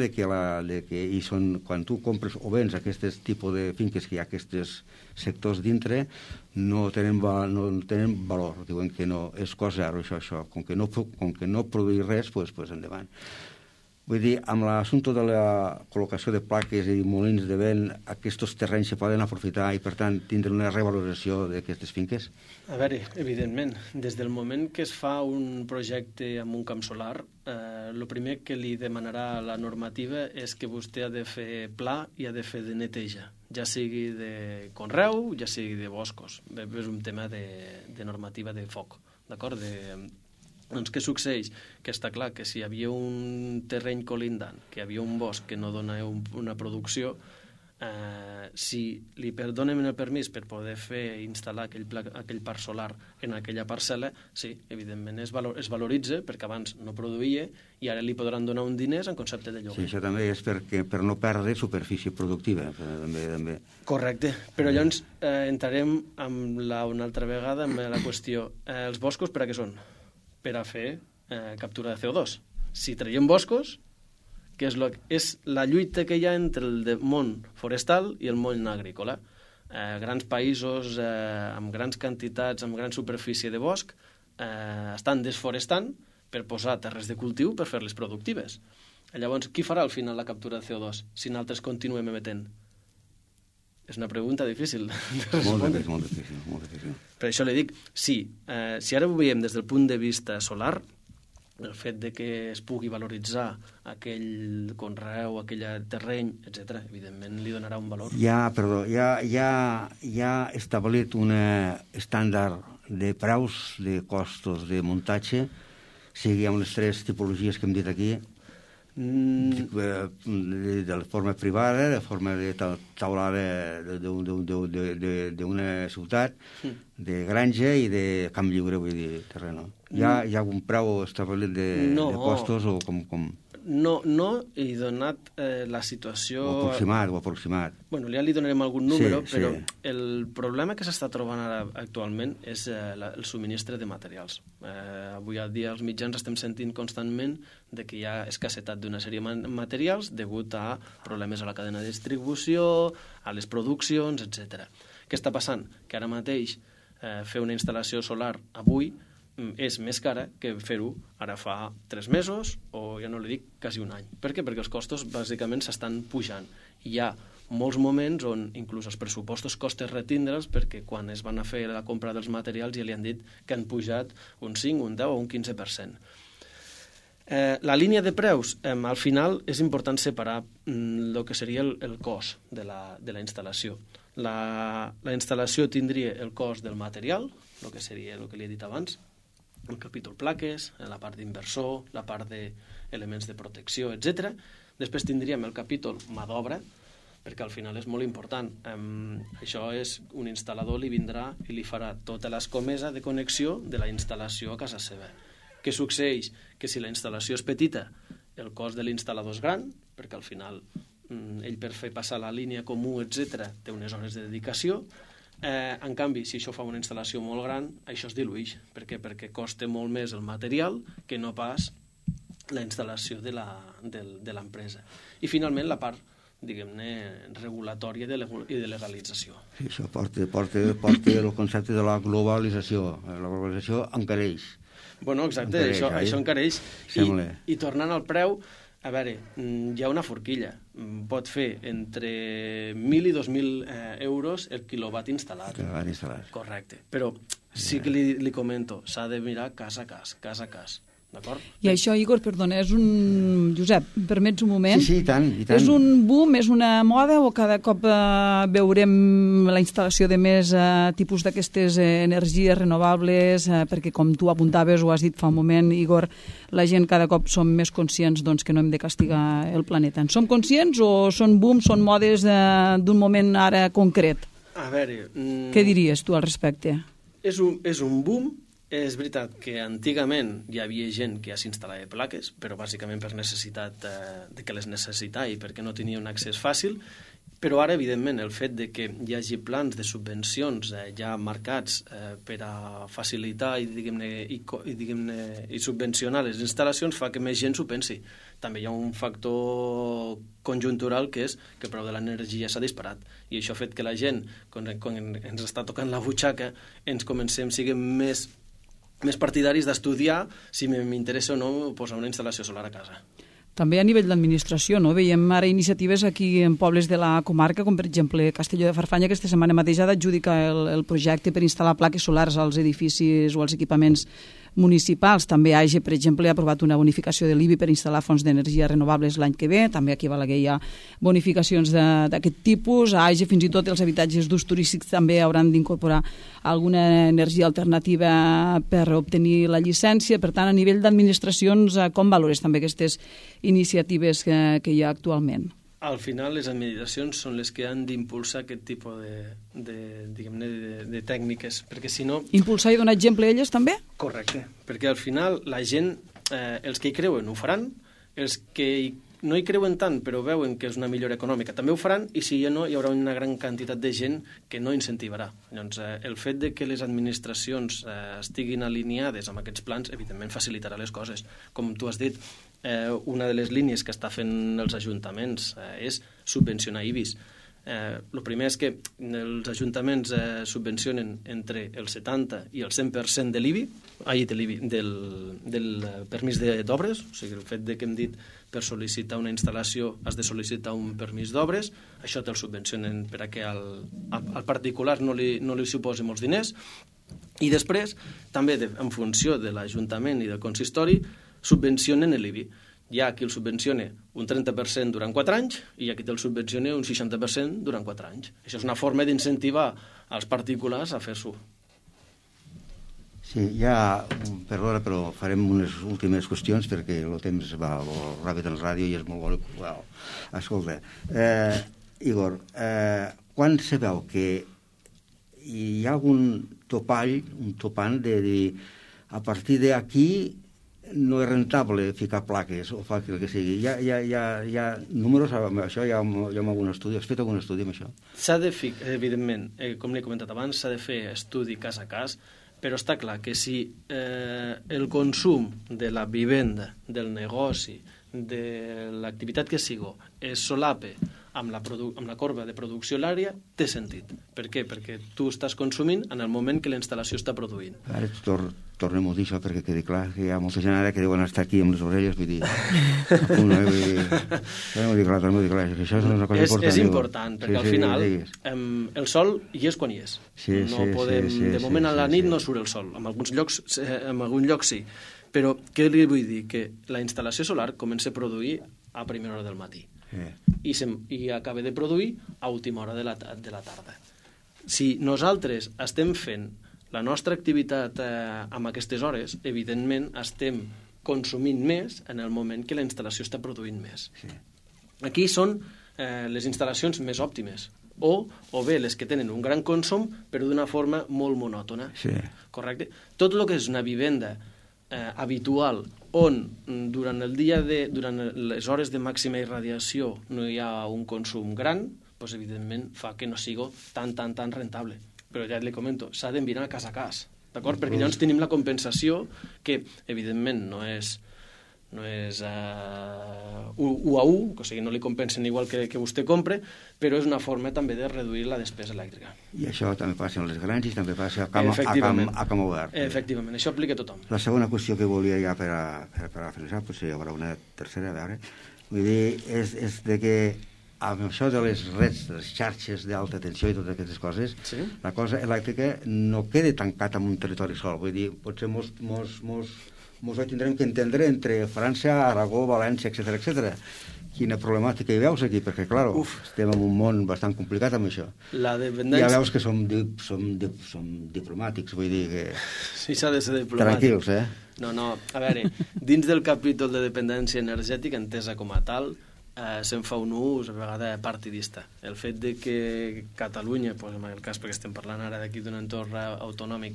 quan tu compres o vens aquest tipus de finques que hi ha aquests sectors dintre, no tenen valor, diuen que no, és cosa zero això. Com que no produir res, doncs endavant. Vull dir, amb l'assumpte de la col·locació de plaques i molins de vent, aquests terrenys se poden aprofitar i, per tant, tindre una revalorització d'aquestes finques? A veure, evidentment, des del moment que es fa un projecte amb un camp solar, el primer que li demanarà la normativa és que vostè ha de fer pla i ha de fer de neteja, ja sigui de conreu, ja sigui de boscos. És un tema de normativa de foc, d'acord? Doncs què succeeix? Que està clar que si hi havia un terreny colindant, que hi havia un bosc que no dona una producció, si li donen el permís per poder instal·lar aquell parc solar en aquella parcel·la, sí, evidentment es valoritza, perquè abans no produïa i ara li podran donar un diners en concepte de lloguer. Sí, això també és per no perdre superfície productiva. També. Correcte, però llavors entrarem una altra vegada amb la qüestió. Els boscos per a què són? Per a fer captura de CO2. Si traiem boscos, que és la lluita que hi ha entre el món forestal i el món agrícola. Grans països amb grans quantitats, amb gran superfície de bosc, estan desforestant per posar terres de cultiu per fer-les productives. Llavors, qui farà al final la captura de CO2 si nosaltres continuem emetent? És una pregunta difícil de respondre. Molt difícil. Per això li dic, sí, si ara ho veiem des del punt de vista solar, el fet de que es pugui valoritzar aquell conreu, aquell terreny, etc., evidentment li donarà un valor. Ja ha establit un estàndard de preus, de costos de muntatge, sigui amb les tres tipologies que hem dit aquí, de forma privada, de forma de taulada d'una ciutat, de granja i de camp lliure, vull dir, terreno. Hi ha algun preu establit de costos o com... No, he donat la situació... O aproximat. Bueno, ja li donarem algun número, però el problema que s'està trobant ara actualment és el subministre de materials. Avui al dia els mitjans estem sentint constantment de que hi ha escassetat d'una sèrie de materials degut a problemes a la cadena de distribució, a les produccions, etc. Què està passant? Que ara mateix fer una instal·lació solar avui és més cara que fer-ho ara fa 3 mesos o, ja no li dic, quasi un any. Per què? Perquè els costos bàsicament s'estan pujant. Hi ha molts moments on inclús els pressupostos costa retindre'ls perquè quan es van a fer la compra dels materials ja li han dit que han pujat un 5, un 10 o un 15%. La línia de preus, al final és important separar el que seria el cost de la instal·lació. La instal·lació tindria el cost del material, el que seria el que li he dit abans, el capítol plaques, la part d'inversor, la part d'elements de protecció, etc. Després tindríem el capítol mà d'obra, perquè al final és molt important. Això és, un instal·lador li vindrà i li farà tota l'escomesa de connexió de la instal·lació a casa seva. Què succeeix? Que si la instal·lació és petita, el cost de l'instal·lador és gran, perquè al final ell per fer passar la línia comú, etc., té unes hores de dedicació. En canvi, si això fa una instal·lació molt gran, això es dilueix. Per què? Perquè costa molt més el material que no pas la instal·lació de l'empresa. I finalment la part, diguem-ne, regulatòria i de legalització. Sí, això porta el concepte de la globalització. La globalització encareix. Bueno, exacte, això encareix. I tornant al preu, a veure, hi ha una forquilla. Pot fer entre 1.000 i 2.000 euros el quilowatt instal·lat. Quilowatt instal·lat. Correcte. Però sí que li comento, s'ha de mirar cas a cas. d'acord? I això, Igor, perdona, és un... Josep, em permets un moment? Sí, i tant, i tant. És un boom, és una moda, o cada cop veurem la instal·lació de més tipus d'aquestes energies renovables, perquè com tu apuntaves o has dit fa un moment, Igor, la gent cada cop som més conscients doncs, que no hem de castigar el planeta. En som conscients o són booms, són modes d'un moment ara concret? A veure... Què diries tu al respecte? És un boom. És veritat que antigament hi havia gent que ja s'instal·lava plaques, però bàsicament per necessitat de que les necessitava i perquè no tenia un accés fàcil, però ara, evidentment, el fet de que hi hagi plans de subvencions ja marcats per a facilitar i subvencionar les instal·lacions fa que més gent s'ho pensi. També hi ha un factor conjuntural que és que el preu de l'energia s'ha disparat i això ha fet que la gent, quan ens està tocant la butxaca, siguem més partidaris d'estudiar si m'interessa o no posar una instal·lació solar a casa. També a nivell d'administració, no? Veiem ara iniciatives aquí en pobles de la comarca, com per exemple Castelló de Farfanya, aquesta setmana mateix ha d'adjudicar el projecte per instal·lar plaques solars als edificis o als equipaments municipals. També AGE, per exemple, ha aprovat una bonificació de l'IBI per instal·lar fonts d'energia renovables l'any que ve. També aquí a Balaguer hi ha bonificacions d'aquest tipus. A AGE, fins i tot els habitatges d'ús turístics també hauran d'incorporar alguna energia alternativa per obtenir la llicència. Per tant, a nivell d'administracions, com valores també aquestes iniciatives que hi ha actualment? Al final, les administracions són les que han d'impulsar aquest tipus de tècniques, perquè si no... Impulsar i donar exemple a elles, també? Correcte, perquè al final la gent, els que hi creuen ho faran, els que no hi creuen tant però veuen que és una millora econòmica també ho faran, i si no, hi haurà una gran quantitat de gent que no incentivarà. Llavors, el fet de que les administracions estiguin alineades amb aquests plans, evidentment facilitarà les coses. Com tu has dit, una de les línies que està fent els ajuntaments és subvencionar IBIs. El primer és que els ajuntaments subvencionen entre el 70 i el 100% de l'IBI, del permís d'obres, o sigui, el fet de que hem dit per sol·licitar una instal·lació has de sol·licitar un permís d'obres, això te'l subvencionen per a que al particular no li suposi molts diners, i després, també en funció de l'Ajuntament i del consistori, subvencionen l'IBI. Hi ha qui el subvenciona un 30% durant 4 anys i hi ha qui te'l subvenciona un 60% durant 4 anys. Això és una forma d'incentivar als particulars a fer-s'ho. Sí, perdona, però farem unes últimes qüestions perquè el temps va molt ràpid en ràdio i és molt bo. Escolta, Igor, quan se veu que hi ha algun topant de dir a partir d'aquí no és rentable ficar plaques o fa el que sigui? Hi ha números amb això? Hi ha algun estudi? Has fet algun estudi amb això? S'ha de fer, evidentment, com l'he comentat abans, s'ha de fer estudi cas a cas, però està clar que si el consum de la vivenda, del negoci, de l'activitat que sigui, es solape amb la corba de producció a l'àrea, té sentit. Per què? Perquè tu estàs consumint en el moment que la instal·lació està produint. Ara tornem-ho a dir això perquè quedi clar que hi ha molta gent ara que deuen estar aquí amb les orelles, vull dir... Tornem-ho a dir clar, que això és una cosa important. És important, perquè al final el sol hi és quan hi és. De moment a la nit no surt el sol, en algun lloc sí. Però què li vull dir? Que la instal·lació solar comença a produir a primera hora del matí. I acaba de produir a última hora de la tarda. Si nosaltres estem fent la nostra activitat amb aquestes hores, evidentment estem consumint més en el moment que la instal·lació està produint més. Aquí són les instal·lacions més òptimes, o bé les que tenen un gran consum però d'una forma molt monòtona. Correcte? Tot el que és una vivenda habitual on durant les hores de màxima irradiació no hi ha un consum gran, doncs evidentment fa que no sigui tan rentable. Però ja li comento, s'ha d'enviar cas a cas, d'acord? Perquè llavors tenim la compensació que evidentment no és 1 a 1, o sigui, no li compensen igual que vostè compre, però és una forma també de reduir la despesa elèctrica. I això també passa en les grans i també passa a camp obert. Efectivament, això aplica a tothom. La segona qüestió que volia ja per a finalitzar, potser hi haurà una tercera, a veure, vull dir, és de que amb això de les reds, de les xarxes d'alta tensió i totes aquestes coses, Sí? la cosa elèctrica no queda tancat en un territori sol. Vull dir, potser mos ho tindrem que entendre entre França, Aragó, València, etc. Quina problemàtica hi veus aquí? Perquè, clar, estem en un món bastant complicat amb això. La dependència... Ja veus que som diplomàtics, vull dir que... Sí, s'ha de ser diplomàtic. Tranquils, No, a veure, dins del capítol de dependència energètica, entesa com a tal, se'n fa un ús a vegades partidista. El fet de que Catalunya, en el cas perquè estem parlant ara d'aquí d'un entorn autonòmic,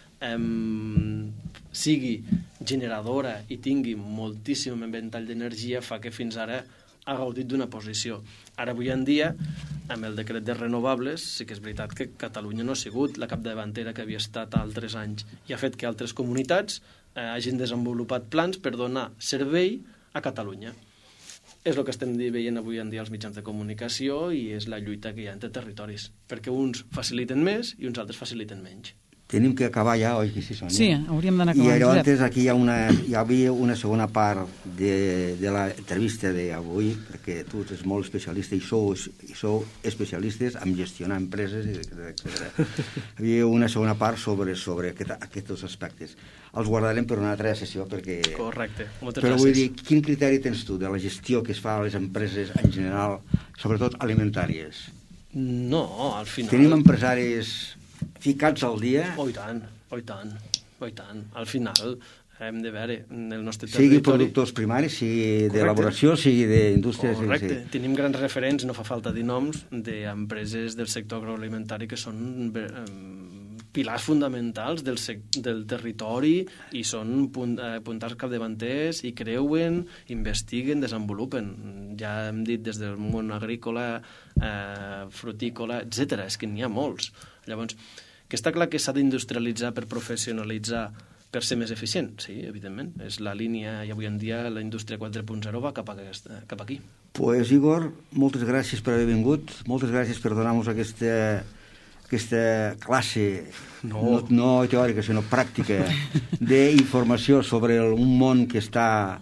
sigui generadora i tingui moltíssim ventall d'energia fa que fins ara ha gaudit d'una posició. Ara, avui en dia, amb el decret de renovables, sí que és veritat que Catalunya no ha sigut la capdavantera que havia estat altres anys i ha fet que altres comunitats hagin desenvolupat plans per donar servei a Catalunya. És el que estem veient avui en dia als mitjans de comunicació i és la lluita que hi ha entre territoris, perquè uns faciliten més i uns altres faciliten menys. Tenim que acabar ja, oi que sí, Sònia? Sí, hauríem d'anar acabant. I allò antes aquí hi havia una segona part de l'entrevista d'avui, perquè tu ets molt especialista i sou especialistes en gestionar empreses, etc. Hi havia una segona part sobre aquests aspectes. Els guardarem per una altra sessió perquè... Correcte, moltes Però gràcies. vull dir, quin criteri tens tu de la gestió que es fa a les empreses en general, sobretot alimentàries? No, al final... Tenim empresaris ficats al dia... Oh, i tant. Al final hem de veure el nostre sigui territori... productors primaris, sigui d'elaboració, sigui d'indústries... Correcte. Tenim grans referents, no fa falta dir noms, d'empreses del sector agroalimentari que són pilars fonamentals del territori i són puntals capdavanters i creuen, investiguen, desenvolupen. Ja hem dit des del món agrícola, frutícola, etc. És que n'hi ha molts. Llavors, que està clar que s'ha d'industrialitzar per professionalitzar, per ser més eficient? Sí, evidentment. És la línia, i avui en dia la indústria 4.0 va cap aquí. Pues, Igor, moltes gràcies per haver vingut, moltes gràcies per donar-nos aquesta classe, no teòrica, sinó pràctica, d'informació sobre un món que està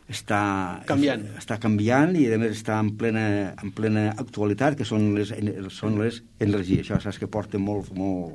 canviant i a més està en plena actualitat, que són les energies. Això saps que porta molt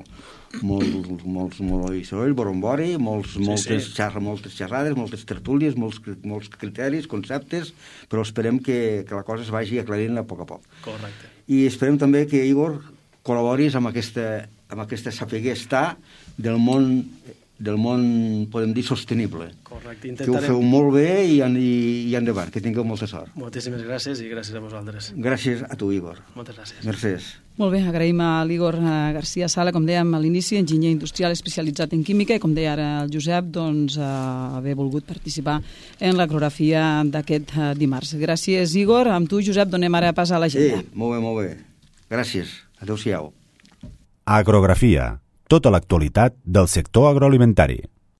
soroll, borombori, moltes xerrades, moltes tertúlies, molts criteris, conceptes, però esperem que la cosa es vagi aclarint a poc a poc. Correcte. I esperem també que, Igor, col·laboris amb aquesta saber estar del món, podem dir, sostenible. Correcte, intentarem. Que ho feu molt bé i endavant, que tingueu molta sort. Moltíssimes gràcies i gràcies a vosaltres. Gràcies a tu, Igor. Moltes gràcies. Mercès. Molt bé, agraïm a l'Igor García Sala, com dèiem a l'inici, enginyer industrial especialitzat en química, i com deia ara el Josep, doncs, haver volgut participar en l'agrografia d'aquest dimarts. Gràcies, Igor. Amb tu, Josep, donem ara pas a l'agenda. Sí, molt bé. Gràcies. Adéu-siau. Agrografia. Tota l'actualitat del sector agroalimentari.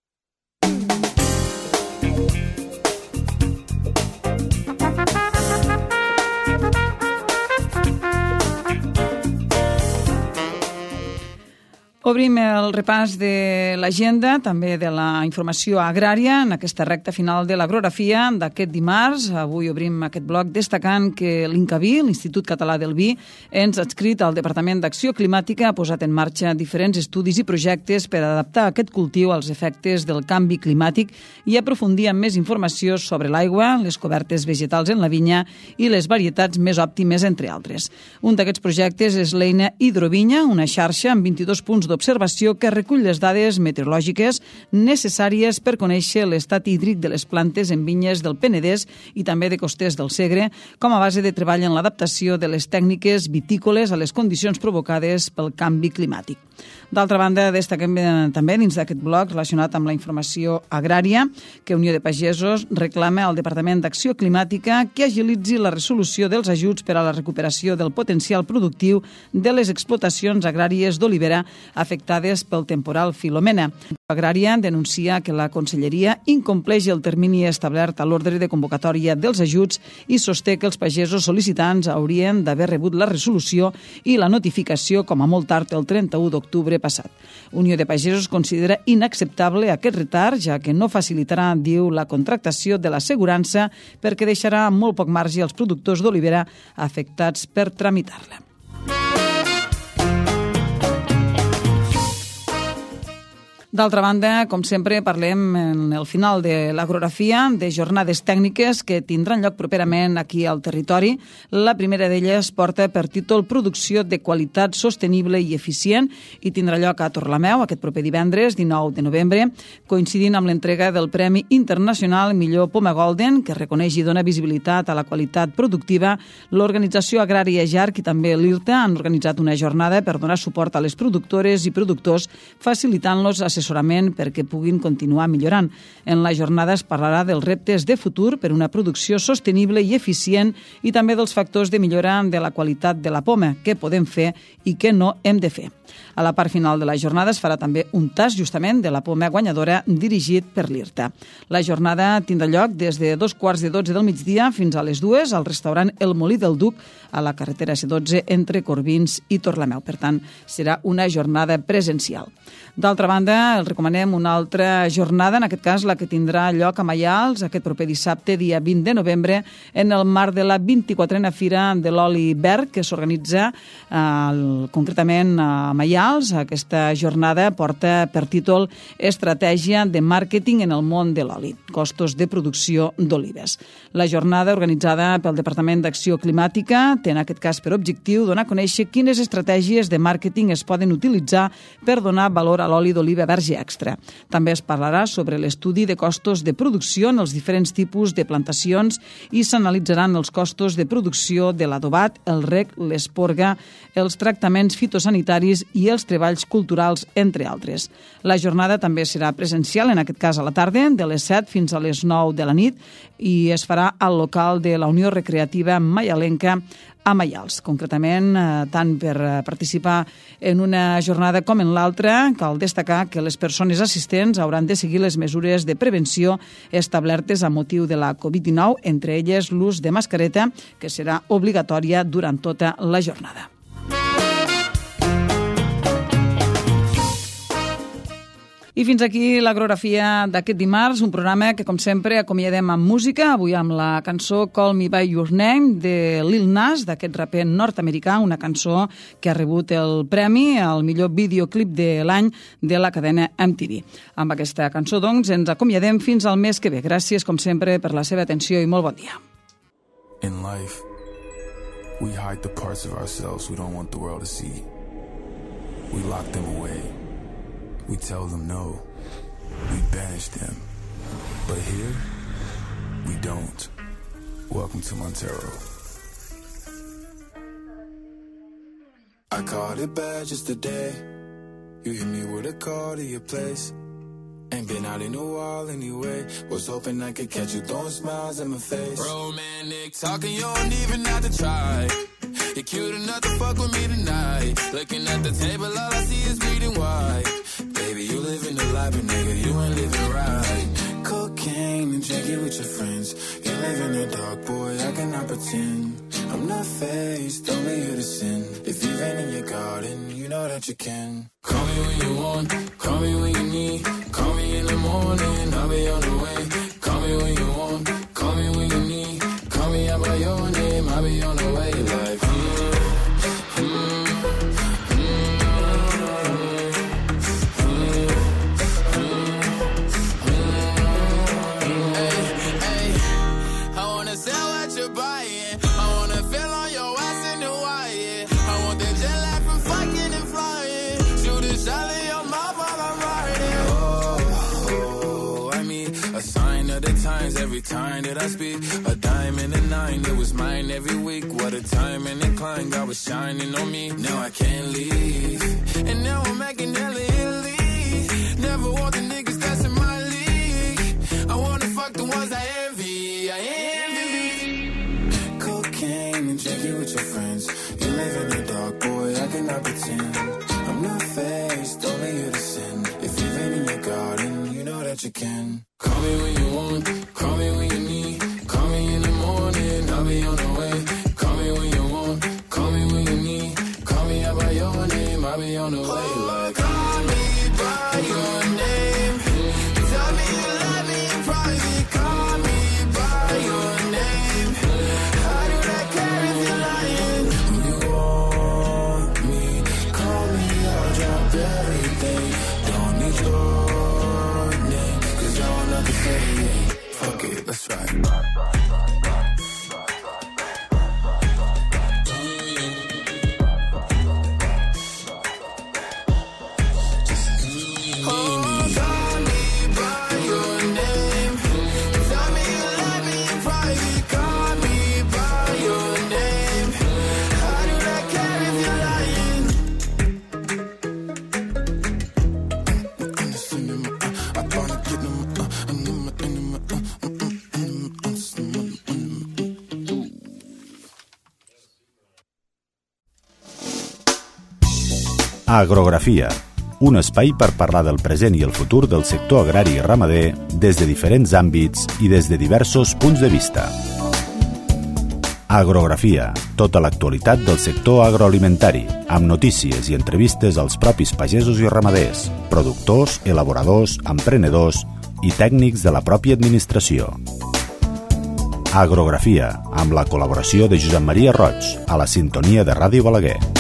Obrim el repàs de l'agenda, també de la informació agrària, en aquesta recta final de l'agrografia d'aquest dimarts. Avui obrim aquest bloc destacant que l'INCAVI, l'Institut Català del Vi, ens ha adscrit al Departament d'Acció Climàtica, ha posat en marxa diferents estudis i projectes per adaptar aquest cultiu als efectes del canvi climàtic i aprofundir amb més informació sobre l'aigua, les cobertes vegetals en la vinya i les varietats més òptimes, entre altres. Un d'aquests projectes és l'eina Hidrovinya, una xarxa amb 22 punts d'observació que recull les dades meteorològiques necessàries per conèixer l'estat hídric de les plantes en vinyes del Penedès i també de costers del Segre, com a base de treball en l'adaptació de les tècniques vitícoles a les condicions provocades pel canvi climàtic. D'altra banda, destaquem també dins d'aquest bloc relacionat amb la informació agrària que Unió de Pagesos reclama al Departament d'Acció Climàtica que agilitzi la resolució dels ajuts per a la recuperació del potencial productiu de les explotacions agràries d'olivera afectades pel temporal Filomena. Agrària denuncia que la Conselleria incompleix el termini establert a l'ordre de convocatòria dels ajuts i sosté que els pagesos sol·licitants haurien d'haver rebut la resolució i la notificació com a molt tard el 31 d'octubre passat. Unió de Pagesos considera inacceptable aquest retard, ja que no facilitarà, diu, la contractació de l'assegurança perquè deixarà molt poc marge als productors d'olivera afectats per tramitar-la. D'altra banda, com sempre, parlem en el final de l'Agrografia de jornades tècniques que tindran lloc properament aquí al territori. La primera d'elles porta per títol Producció de qualitat sostenible i eficient i tindrà lloc a Torlameu aquest proper divendres, 19 de novembre, coincidint amb l'entrega del Premi Internacional Millor Poma Golden, que reconeix i dona visibilitat a la qualitat productiva. L'Organització Agrària JARC i també l'IRTA han organitzat una jornada per donar suport a les productores i productors, facilitant-los assessorament perquè puguin continuar millorant. En la jornada es parlarà dels reptes de futur per una producció sostenible i eficient i també dels factors de millora de la qualitat de la poma, què podem fer i què no hem de fer. A la part final de la jornada es farà també un tast justament de la poma guanyadora dirigit per l'IRTA. La jornada tindrà lloc des de 2:15 del migdia fins a les 2 al restaurant El Molí del Duc a la carretera C12 entre Corbins i Torlameu. Per tant, serà una jornada presencial. D'altra banda, els recomanem una altra jornada, en aquest cas la que tindrà lloc a Maials aquest proper dissabte, dia 20 de novembre, en el marc de la 24a Fira de l'Oli Verd, que s'organitza concretament a Maials. Aquesta jornada porta per títol Estratègia de màrqueting en el món de l'oli, costos de producció d'olives. La jornada, organitzada pel Departament d'Acció Climàtica, té en aquest cas per objectiu donar a conèixer quines estratègies de màrqueting es poden utilitzar per donar valor a l'oli d'oliva verge extra. També es parlarà sobre l'estudi de costos de producció en els diferents tipus de plantacions i s'analitzaran els costos de producció de l'adobat, el reg, l'esporga, els tractaments fitosanitaris i els treballs culturals, entre altres. La jornada també serà presencial, en aquest cas a la tarda, de les 7 fins a les 9 de la nit, i es farà al local de la Unió Recreativa Maialenca a Maials. Concretament, tant per participar en una jornada com en l'altra, cal destacar que les persones assistents hauran de seguir les mesures de prevenció establertes a motiu de la Covid-19, entre elles l'ús de mascareta, que serà obligatòria durant tota la jornada. I fins aquí l'Agrografia d'aquest dimarts, un programa que, com sempre, acomiadem amb música, avui amb la cançó Call Me By Your Name de Lil Nas, d'aquest raper nord-americà, una cançó que ha rebut el premi al millor videoclip de l'any de la cadena MTV. Amb aquesta cançó, doncs, ens acomiadem fins al mes que ve. Gràcies, com sempre, per la seva atenció i molt bon dia. In life, we hide the parts of ourselves we don't want the world to see. We lock them away. We tell them no. We banish them. But here, we don't. Welcome to Montero. I caught it bad just today. You hit me with a call to your place. Ain't been out in a while anyway. Was hoping I could catch you throwing smiles in my face. Romantic talking, you don't even have to try. You're cute enough to fuck with me tonight. Looking at the table, all I see is bleeding white. Baby, you living the life, but nigga, you ain't living right. Cocaine and drinking with your friends. You live in the dark, boy, I cannot pretend. I'm not faced, only here to sin. If you've been in your garden, you know that you can. Call me when you want, call me when you need. Call me in the morning, I'll be on the way. Call me when you want, call me when you need. Call me out by your name, I'll be on the way. Like, every time that I speak, a dime and a nine, it was mine every week. What a time and incline, God was shining on me. Now I can't leave, and now I'm making hella Italy. Never want the niggas that's in my league. I wanna fuck the ones I envy, I envy. Cocaine and drinking with your friends. You live in the dark, boy, I cannot pretend. I'm not faced, you can. Call me when you want, call me when you need. Call me in the morning, I'll be on the way. Call me when you want, call me when you need. Call me out by your name, I'll be on the way. Like, call me by your name. Tell me you love me in private. Call me by your name. How do I care if you're lying? When you want me, call me, I'll drop everything. Don't need your name, 'cause I want nothing to say. Fuck it, let's ride. Agrografia, un espai per parlar del present i el futur del sector agrari i ramader des de diferents àmbits i des de diversos punts de vista. Agrografia, tota l'actualitat del sector agroalimentari, amb notícies i entrevistes als propis pagesos i ramaders, productors, elaboradors, emprenedors i tècnics de la pròpia administració. Agrografia, amb la col·laboració de Josep Maria Roig, a la sintonia de Ràdio Balaguer.